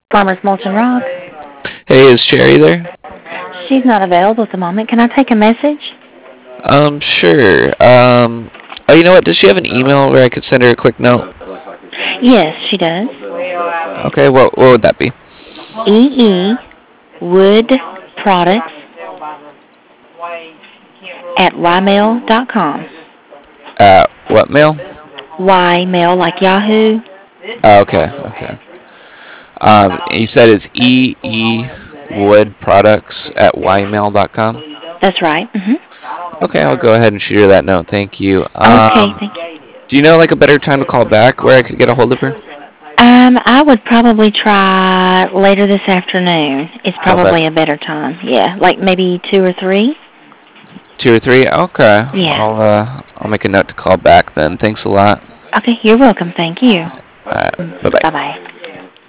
Farmer's Mulch and Rock. Hey, is Sherry there? She's not available at the moment. Can I take a message? Sure. Oh, you know what? Does she have an email where I could send her a quick note? Yes, she does. Okay, what would that be? EE Wood Products at ymail.com. What mail? Ymail like Yahoo. Okay. You said it's Wood Products at ymail.com? That's right. Okay, I'll go ahead and shoot her that note. Thank you. Okay, thank you. Do you know like a better time to call back where I could get a hold of her? I would probably try later this afternoon. It's Call back probably a better time. Yeah, like maybe 2 or 3. 2 or 3. Okay. Yeah. I'll make a note to call back then. Thanks a lot. Okay, you're welcome. Thank you. Bye bye. Bye-bye.